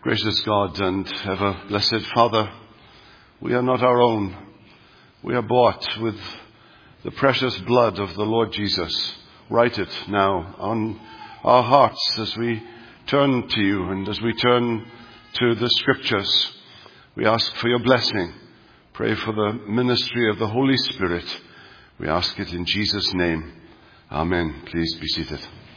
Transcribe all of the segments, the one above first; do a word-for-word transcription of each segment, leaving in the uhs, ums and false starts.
Gracious God and ever blessed Father, we are not our own. We are bought with the precious blood of the Lord Jesus. Write it now on our hearts as we turn to you and as we turn to the Scriptures. We ask for your blessing. Pray for the ministry of the Holy Spirit. We ask it in Jesus' name. Amen. Please be seated.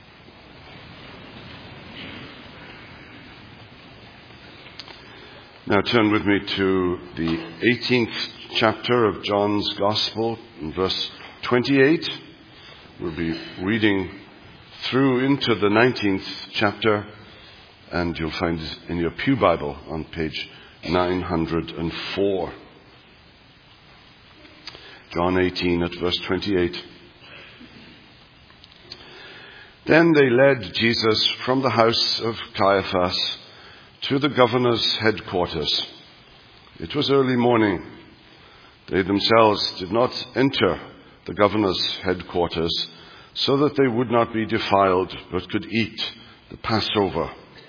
Now turn with me to the eighteenth chapter of John's Gospel, in verse twenty-eight. We'll be reading through into the nineteenth chapter, and you'll find it in your pew Bible on page nine hundred four. John eighteen at verse twenty-eight. Then they led Jesus from the house of Caiaphas to the governor's headquarters. It was early morning. They themselves did not enter the governor's headquarters, so that they would not be defiled, but could eat the Passover.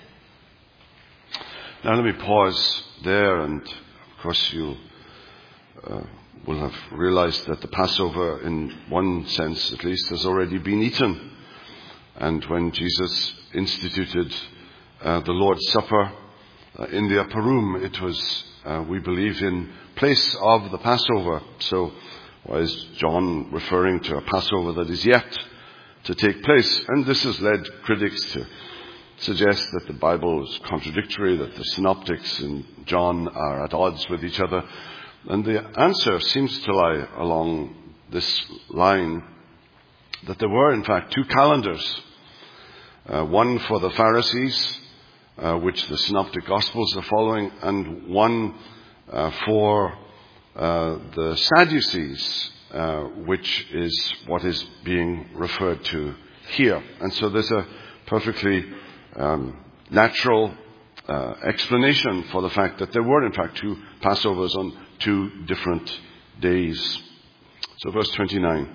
Now let me pause there, and of course you uh, will have realized that the Passover, in one sense at least, has already been eaten. And when Jesus instituted uh, the Lord's Supper uh, in the upper room, it was, uh, we believe, in place of the Passover. So why is John referring to a Passover that is yet to take place? And this has led critics to suggest that the Bible is contradictory, that the synoptics in John are at odds with each other. And the answer seems to lie along this line, that there were in fact two calendars, uh, one for the Pharisees, uh, which the Synoptic Gospels are following, and one uh, for uh, the Sadducees, uh, which is what is being referred to here. And so there's a perfectly um, natural uh, explanation for the fact that there were in fact two Passovers on two different days. So verse twenty-nine.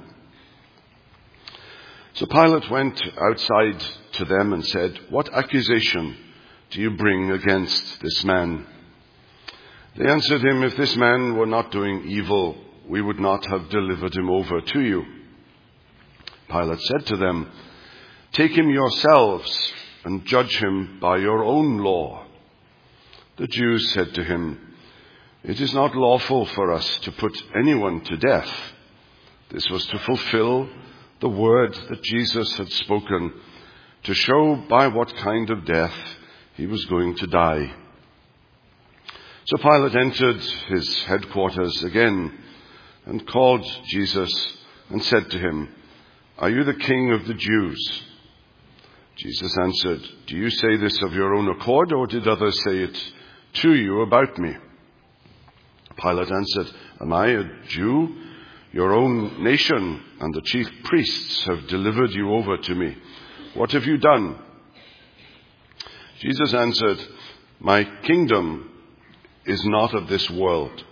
So Pilate went outside to them and said, "What accusation do you bring against this man?" They answered him, "If this man were not doing evil, we would not have delivered him over to you." Pilate said to them, "Take him yourselves and judge him by your own law." The Jews said to him, "It is not lawful for us to put anyone to death." This was to fulfill the word that Jesus had spoken, to show by what kind of death he was going to die. So Pilate entered his headquarters again and called Jesus and said to him, "Are you the king of the Jews?" Jesus answered, "Do you say this of your own accord, or did others say it to you about me?" Pilate answered, "Am I a Jew? Your own nation and the chief priests have delivered you over to me. What have you done?" Jesus answered, "My kingdom is not of this world.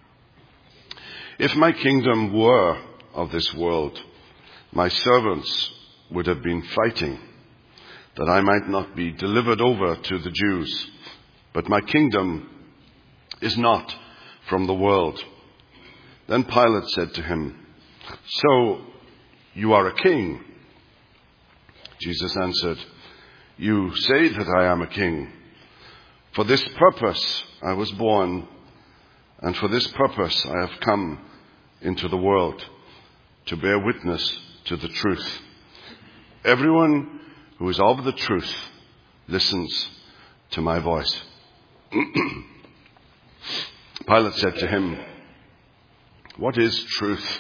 If my kingdom were of this world, my servants would have been fighting, that I might not be delivered over to the Jews. But my kingdom is not from the world." Then Pilate said to him, "So you are a king?" Jesus answered, "You say that I am a king. For this purpose I was born, and for this purpose I have come into the world, to bear witness to the truth. Everyone who is of the truth listens to my voice." Pilate said to him, "What is truth?"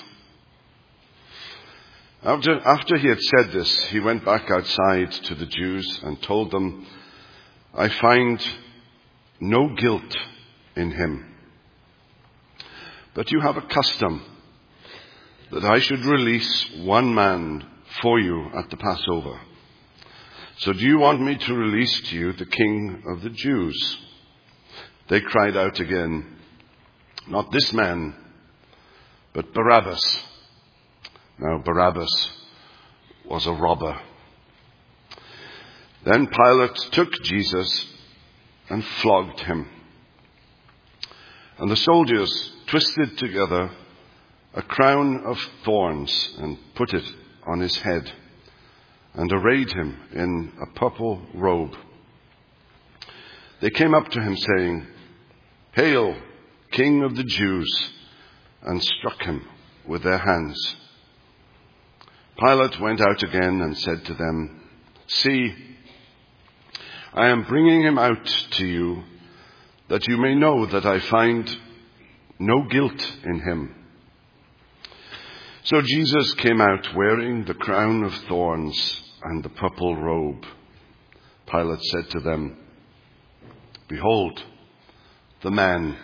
After, after he had said this, he went back outside to the Jews and told them, "I find no guilt in him. But you have a custom that I should release one man for you at the Passover. So do you want me to release to you the King of the Jews?" They cried out again, "Not this man, but Barabbas." Now Barabbas was a robber. Then Pilate took Jesus and flogged him. And the soldiers twisted together a crown of thorns and put it on his head, and arrayed him in a purple robe. They came up to him, saying, "Hail, King of the Jews," and struck him with their hands. Pilate went out again and said to them, "See, I am bringing him out to you, that you may know that I find no guilt in him." So Jesus came out wearing the crown of thorns and the purple robe. Pilate said to them, "Behold, the man."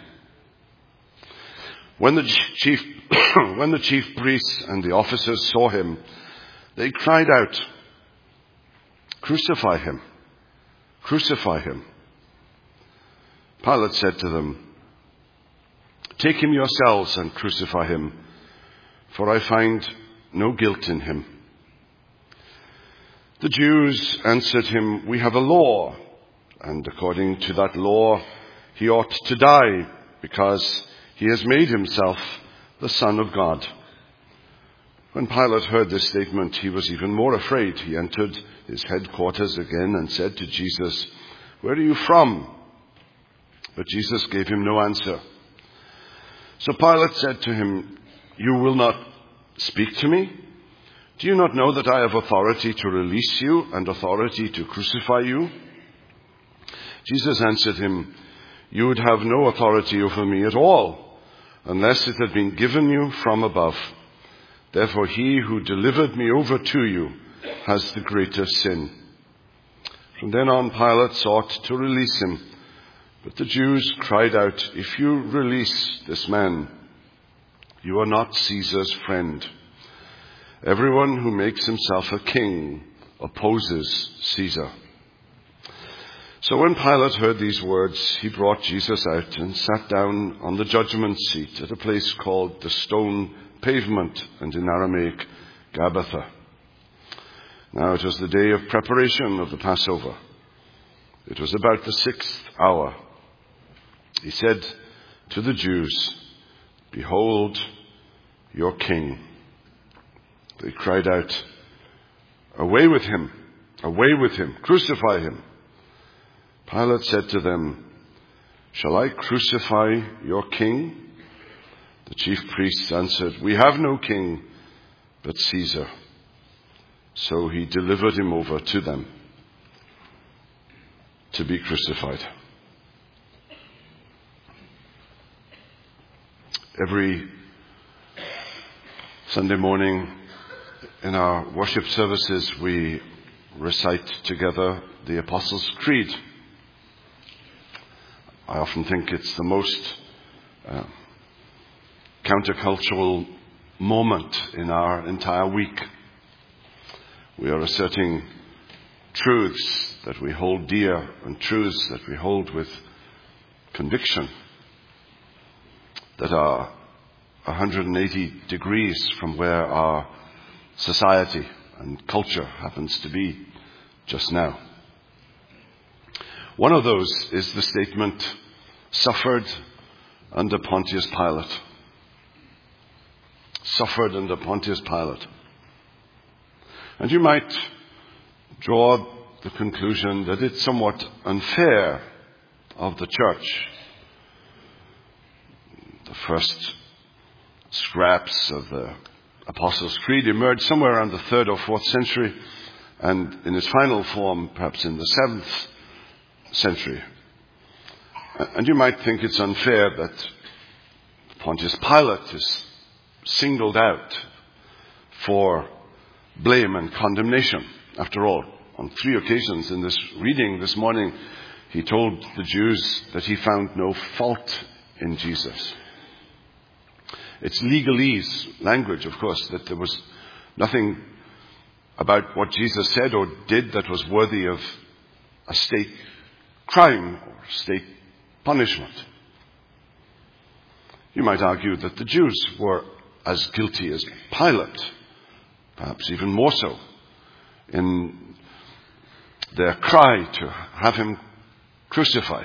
When the chief, when the chief priests and the officers saw him, they cried out, "Crucify him! Crucify him!" Pilate said to them, "Take him yourselves and crucify him, for I find no guilt in him." The Jews answered him, "We have a law, and according to that law he ought to die, because he has made himself the Son of God." When Pilate heard this statement, he was even more afraid. He entered his headquarters again and said to Jesus, "Where are you from?" But Jesus gave him no answer. So Pilate said to him, "You will not speak to me? Do you not know that I have authority to release you and authority to crucify you?" Jesus answered him, "You would have no authority over me at all, unless it had been given you from above. Therefore he who delivered me over to you has the greater sin." From then on Pilate sought to release him, but the Jews cried out, "If you release this man, you are not Caesar's friend. Everyone who makes himself a king opposes Caesar." So when Pilate heard these words, he brought Jesus out and sat down on the judgment seat at a place called the Stone Pavement, and in Aramaic, Gabbatha. Now it was the day of preparation of the Passover. It was about the sixth hour. He said to the Jews, "Behold your king." They cried out, "Away with him! Away with him! Crucify him!" Pilate said to them, "Shall I crucify your king?" The chief priests answered, "We have no king but Caesar." So he delivered him over to them to be crucified. Every Sunday morning in our worship services, we recite together the Apostles' Creed. I often think it's the most uh, countercultural moment in our entire week. We are asserting truths that we hold dear and truths that we hold with conviction that are one hundred eighty degrees from where our society and culture happens to be just now. One of those is the statement, "Suffered under Pontius Pilate." Suffered under Pontius Pilate. And you might draw the conclusion that it's somewhat unfair of the church. The first scraps of the Apostles' Creed emerged somewhere around the third or fourth century, and in its final form, perhaps in the seventh century. And you might think it's unfair that Pontius Pilate is singled out for blame and condemnation. After all, on three occasions in this reading this morning, he told the Jews that he found no fault in Jesus. It's legalese language, of course, that there was nothing about what Jesus said or did that was worthy of a state crime or state punishment. You might argue that the Jews were as guilty as Pilate, perhaps even more so, in their cry to have him crucified.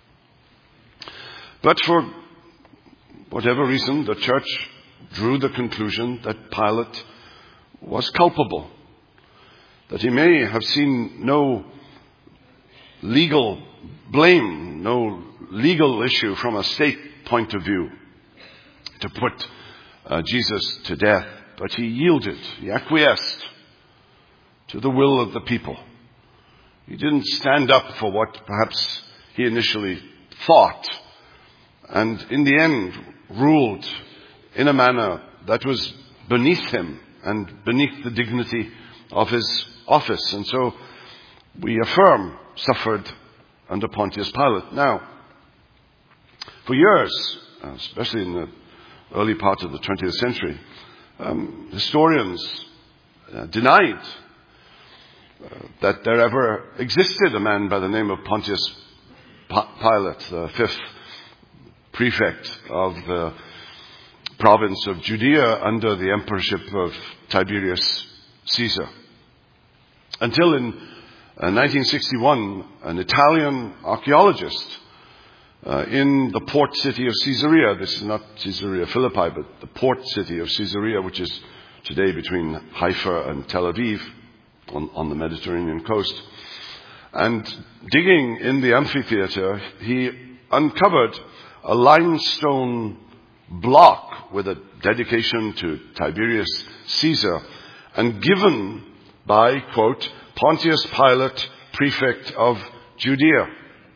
But for whatever reason, the church drew the conclusion that Pilate was culpable, that he may have seen no legal blame, no legal issue from a state point of view to put uh, Jesus to death, but he yielded, he acquiesced to the will of the people. He didn't stand up for what perhaps he initially thought, and in the end ruled in a manner that was beneath him and beneath the dignity of his office. And so we affirm suffered under Pontius Pilate. Now, for years, especially in the early part of the twentieth century, um, historians uh, denied uh, that there ever existed a man by the name of Pontius Pilate, the fifth prefect of the province of Judea under the emperorship of Tiberius Caesar. Until in uh, nineteen sixty-one, an Italian archaeologist uh, in the port city of Caesarea, this is not Caesarea Philippi, but the port city of Caesarea, which is today between Haifa and Tel Aviv on, on the Mediterranean coast. And digging in the amphitheater, he uncovered a limestone block with a dedication to Tiberius Caesar and given by, quote, Pontius Pilate, prefect of Judea.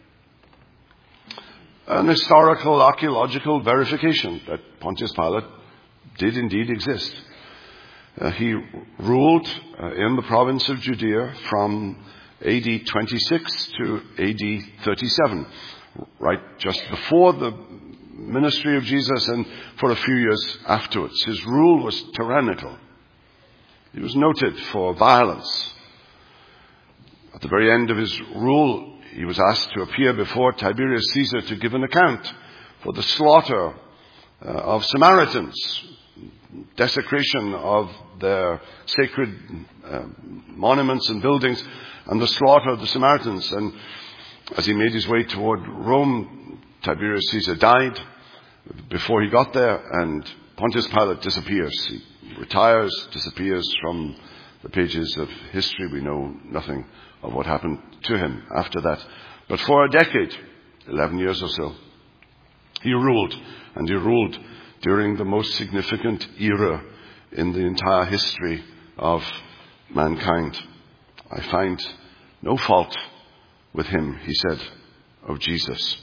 An historical archaeological verification that Pontius Pilate did indeed exist. Uh, he ruled uh, in the province of Judea from A D twenty-six to A D thirty-seven, right just before the ministry of Jesus and for a few years afterwards. His rule was tyrannical. He was noted for violence. At the very end of his rule, he was asked to appear before Tiberius Caesar to give an account for the slaughter uh, of Samaritans, desecration of their sacred uh, monuments and buildings, and the slaughter of the Samaritans. And as he made his way toward Rome, Tiberius Caesar died before he got there, and Pontius Pilate disappears. He retires, disappears from the pages of history. We know nothing of what happened to him after that. But for a decade, eleven years or so, he ruled, and he ruled during the most significant era in the entire history of mankind. I find no fault with him, he said of Jesus.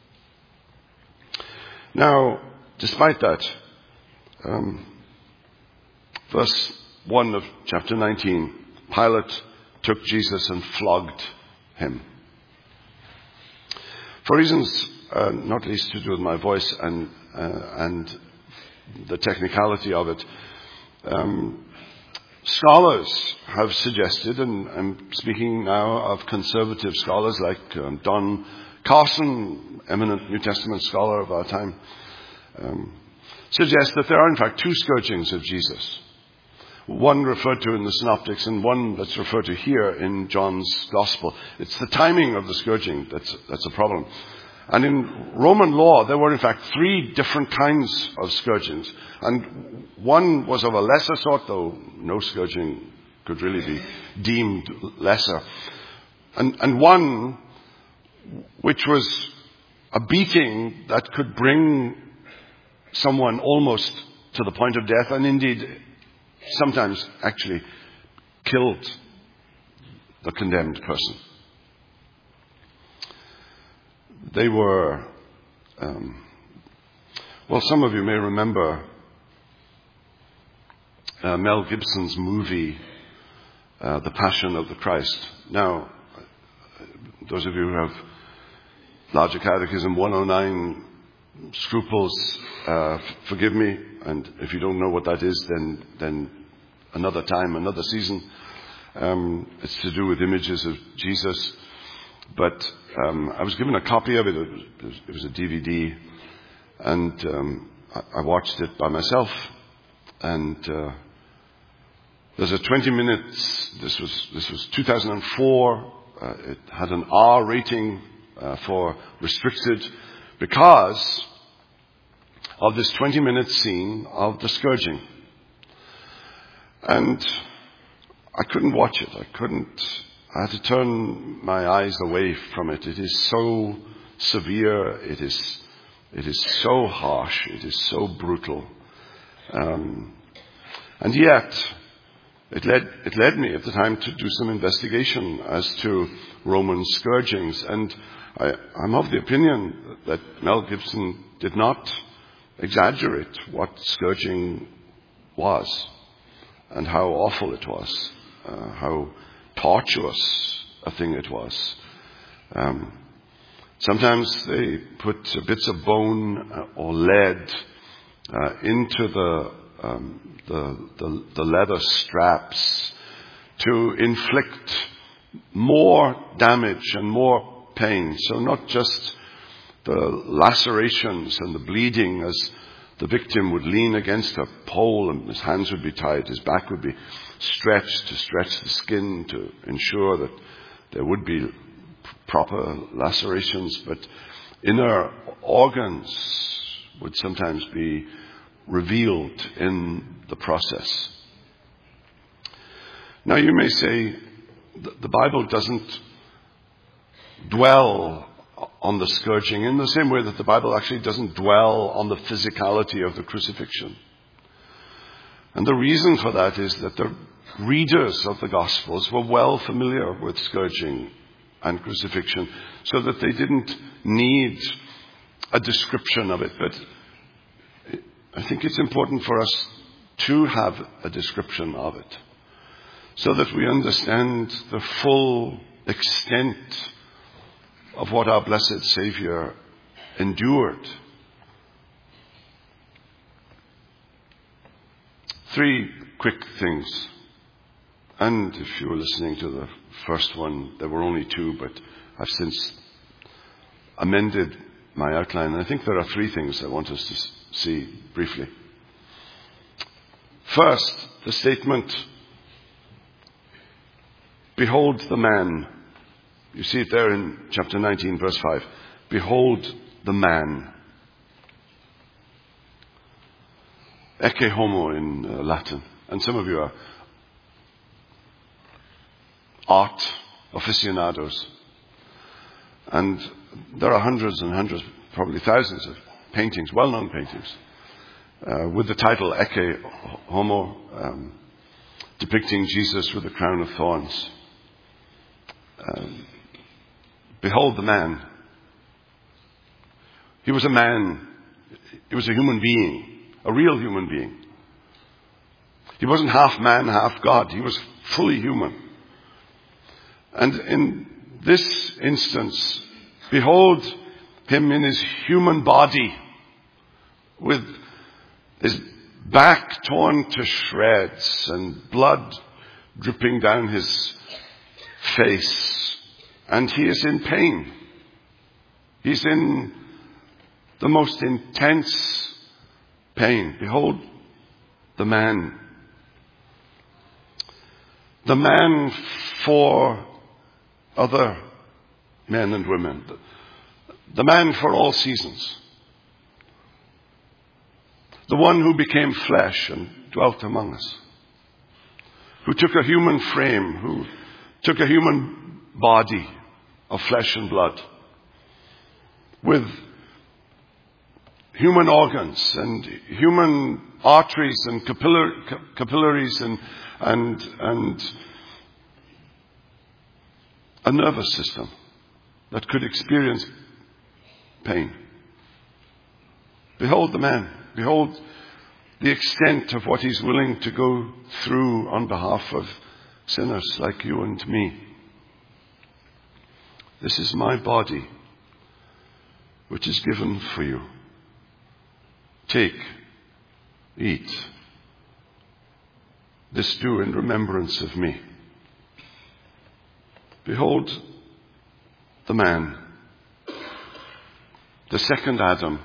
Now, despite that, um, verse one of chapter nineteen, Pilate took Jesus and flogged him. For reasons uh, not least to do with my voice and uh, and the technicality of it, um, scholars have suggested, and I'm speaking now of conservative scholars like um, Don Carson, eminent New Testament scholar of our time, um, suggest that there are in fact two scourgings of Jesus. One referred to in the Synoptics and one that's referred to here in John's Gospel. It's the timing of the scourging that's, that's a problem. And in Roman law, there were in fact three different kinds of scourgings. And one was of a lesser sort, though no scourging could really be deemed lesser. And, and one which was a beating that could bring someone almost to the point of death, and indeed sometimes actually killed the condemned person. They were, um, well, some of you may remember uh, Mel Gibson's movie, uh, The Passion of the Christ. Now, those of you who have Larger Catechism one oh nine scruples, uh, forgive me, and if you don't know what that is, then then another time, another season. Um, it's to do with images of Jesus. But um, I was given a copy of it. It was, it was a D V D, and um, I, I watched it by myself. And uh, there's a twenty minutes. This was this was two thousand four. Uh, it had an R rating uh, for restricted because of this twenty-minute scene of the scourging. And I couldn't watch it. I couldn't. I had to turn my eyes away from it. It is so severe. It is. It is so harsh. It is so brutal. Um, and yet, it led it led me at the time to do some investigation as to Roman scourgings. And I, I'm of the opinion that Mel Gibson did not exaggerate what scourging was and how awful it was, uh, how tortuous a thing it was. Um, sometimes they put bits of bone or lead uh, into the, um, the, the the leather straps to inflict more damage and more pain. So not just the lacerations and the bleeding as the victim would lean against a pole and his hands would be tied, his back would be stretched to stretch the skin to ensure that there would be proper lacerations, but inner organs would sometimes be revealed in the process. Now you may say the Bible doesn't dwell on the scourging in the same way that the Bible actually doesn't dwell on the physicality of the crucifixion. And the reason for that is that the readers of the Gospels were well familiar with scourging and crucifixion, so that they didn't need a description of it. But I think it's important for us to have a description of it, so that we understand the full extent of what our blessed Savior endured. Three quick things. And if you were listening to the first one, there were only two, but I've since amended my outline. I think there are three things I want us to see briefly. First, the statement, "Behold the man." You see it there in chapter nineteen, verse five. Behold the man. Ecce homo in uh, Latin. And some of you are art aficionados. And there are hundreds and hundreds, probably thousands of paintings, well-known paintings, uh, with the title Ecce homo, um, depicting Jesus with a crown of thorns. Um, Behold the man. He was a man. He was a human being, a real human being. He wasn't half man, half God. He was fully human. And in this instance, behold him in his human body, with his back torn to shreds and blood dripping down his face. And he is in pain. He's in the most intense pain. Behold the man. The man for other men and women. The man for all seasons. The one who became flesh and dwelt among us. Who took a human frame, who took a human body of flesh and blood, with human organs and human arteries and capillar- capillaries and, and, and a nervous system that could experience pain. Behold the man. Behold the extent of what he's willing to go through on behalf of sinners like you and me. This is my body, which is given for you. Take, eat. This do in remembrance of me. Behold the man, the second Adam.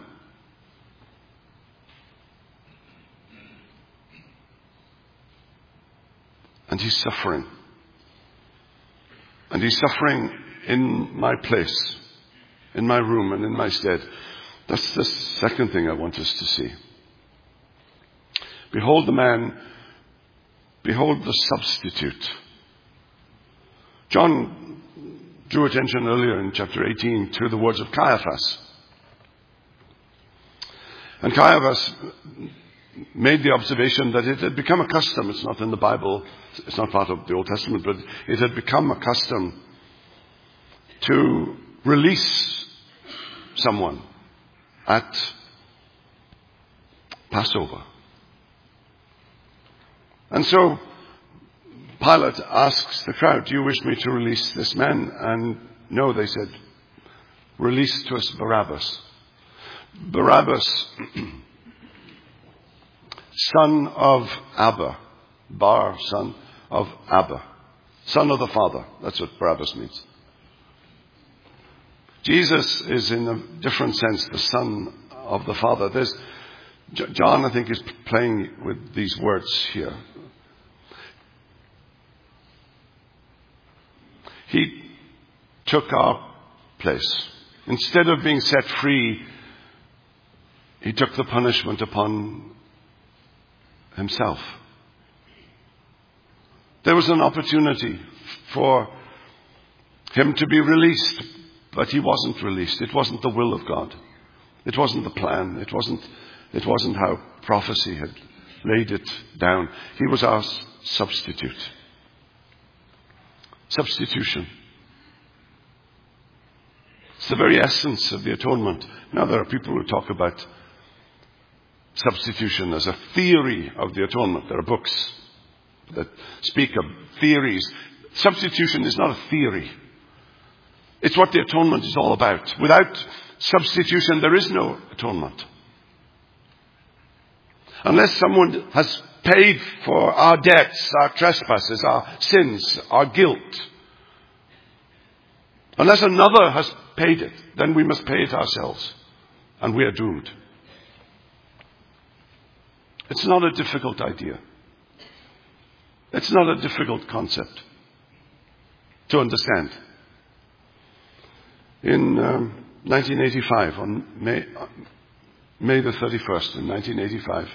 And he's suffering. And he's suffering in my place. in my room and in my stead. That's the second thing I want us to see. Behold the man, behold the substitute. John drew attention earlier in chapter eighteen to the words of Caiaphas. And Caiaphas made the observation that it had become a custom. It's not in the Bible. It's not part of the Old Testament, but it had become a custom to release someone at Passover. And so Pilate asks the crowd, do you wish me to release this man? And no, they said, release to us Barabbas. Barabbas, son of Abba. Bar, son of Abba. Son of the Father. That's what Barabbas means. Jesus is in a different sense the son of the Father. There's, John, I think, is playing with these words here. He took our place. Instead of being set free, he took the punishment upon himself. There was an opportunity for him to be released, but he wasn't released. It wasn't the will of God. It wasn't the plan. It wasn't, it wasn't how prophecy had laid it down. He was our substitute. Substitution. It's the very essence of the atonement. Now there are people who talk about substitution as a theory of the atonement. There are books that speak of theories. Substitution is not a theory. It's what the atonement is all about. Without substitution, there is no atonement. Unless someone has paid for our debts, our trespasses, our sins, our guilt. Unless another has paid it, then we must pay it ourselves. And we are doomed. It's not a difficult idea. It's not a difficult concept to understand. In um, nineteen eighty-five, on May, uh, May the thirty-first in nineteen eighty-five,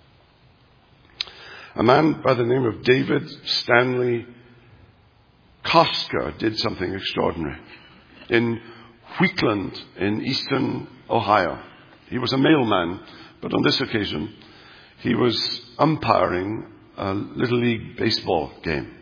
a man by the name of David Stanley Kosker did something extraordinary. In Wheatland, in eastern Ohio. He was a mailman, but on this occasion, he was umpiring a Little League baseball game.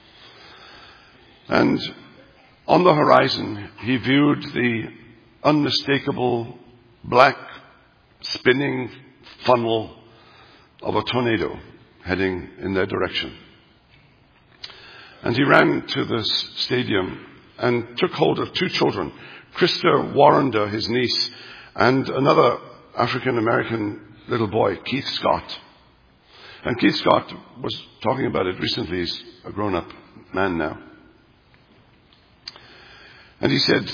And on the horizon, he viewed the unmistakable black spinning funnel of a tornado heading in their direction. And he ran to the stadium and took hold of two children, Krista Warrender, his niece, and another African-American little boy, Keith Scott. And Keith Scott was talking about it recently. He's a grown-up man now. And he said,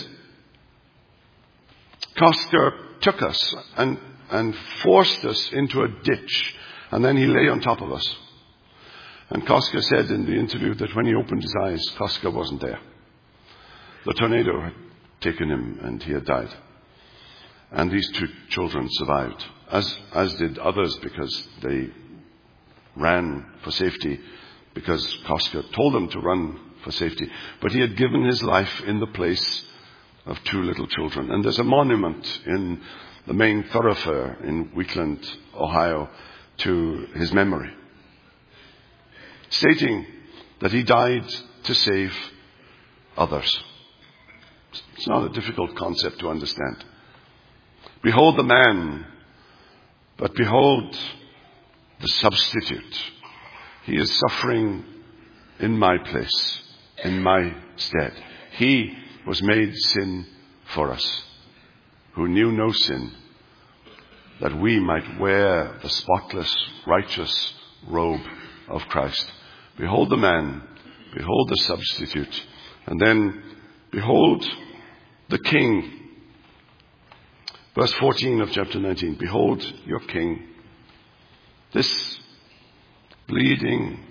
Kosker took us and, and forced us into a ditch, and then he lay on top of us. And Kosker said in the interview that when he opened his eyes, Kosker wasn't there. The tornado had taken him and he had died. And these two children survived, as, as did others, because they ran for safety, because Kosker told them to run for safety. But he had given his life in the place of two little children. And there's a monument in the main thoroughfare in Wheatland, Ohio, to his memory, stating that he died to save others. It's not a difficult concept to understand. Behold the man, but behold the substitute. He is suffering in my place, in my stead. He was made sin for us, who knew no sin, that we might wear the spotless, righteous robe of Christ. Behold the man, behold the substitute, and then behold the king. Verse fourteen of chapter nineteen, behold your king. This bleeding,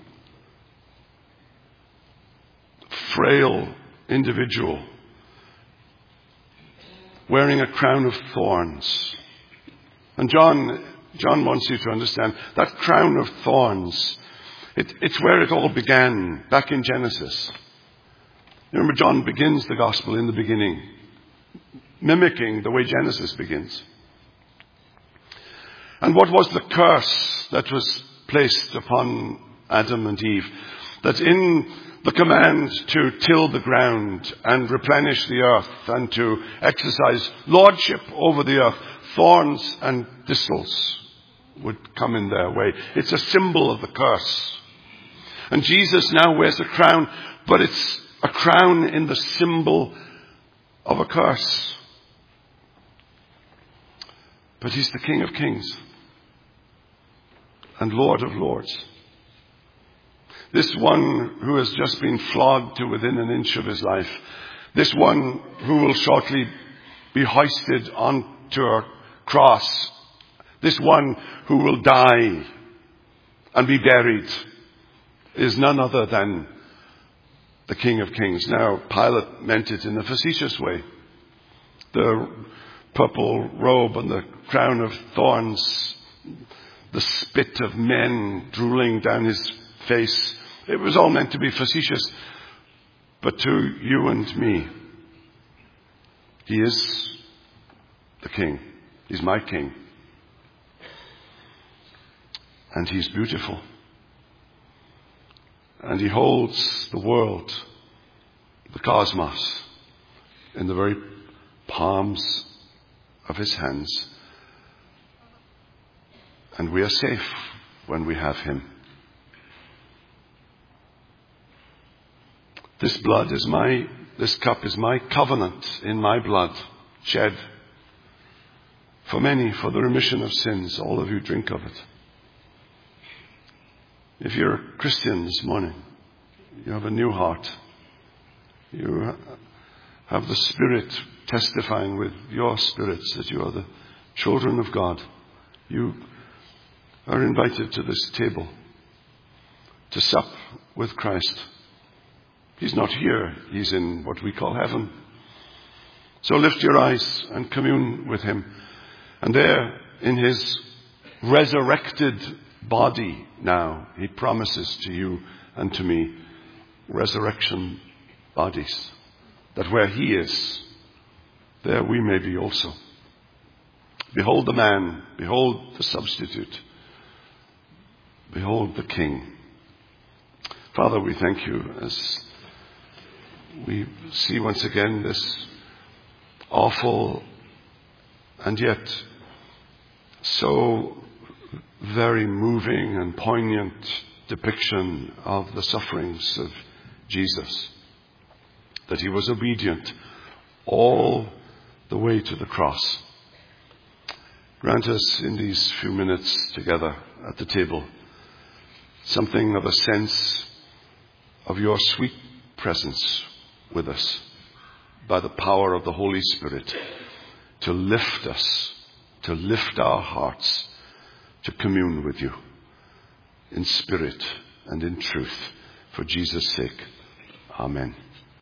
frail individual wearing a crown of thorns. And John, John wants you to understand that crown of thorns, it, it's where it all began, back in Genesis. Remember, John begins the gospel in the beginning, mimicking the way Genesis begins. And what was the curse that was placed upon Adam and Eve? That in the command to till the ground and replenish the earth and to exercise lordship over the earth, thorns and thistles would come in their way. It's a symbol of the curse. And Jesus now wears a crown, but it's a crown in the symbol of a curse. But he's the King of Kings and Lord of Lords. This one who has just been flogged to within an inch of his life. This one who will shortly be hoisted onto a cross. This one who will die and be buried is none other than the King of Kings. Now, Pilate meant it in a facetious way. The purple robe and the crown of thorns, the spit of men drooling down his face. It was all meant to be facetious. But to you and me, he is the King. He's my King. And he's beautiful. And he holds the world, the cosmos, in the very palms of his hands. And we are safe when we have him. This blood is my, this cup is my covenant in my blood, shed for many, for the remission of sins. All of you drink of it. If you're a Christian this morning, you have a new heart. You have the Spirit testifying with your spirits that you are the children of God. You are invited to this table to sup with Christ. He's not here. He's in what we call heaven. So lift your eyes and commune with him. And there, in his resurrected body now, he promises to you and to me resurrection bodies. That where he is, there we may be also. Behold the man. Behold the substitute. Behold the King. Father, we thank you as we see once again this awful and yet so very moving and poignant depiction of the sufferings of Jesus. That he was obedient all the way to the cross. Grant us in these few minutes together at the table something of a sense of your sweet presence with us by the power of the Holy Spirit to lift us, to lift our hearts, to commune with you in spirit and in truth for Jesus' sake. Amen.